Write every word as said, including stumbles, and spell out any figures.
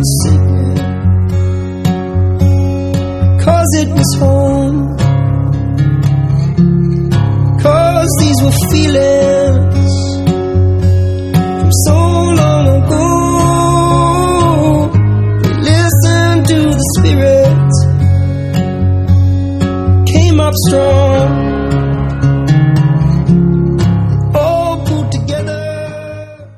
a secret, 'cause it was home, 'cause these were feelings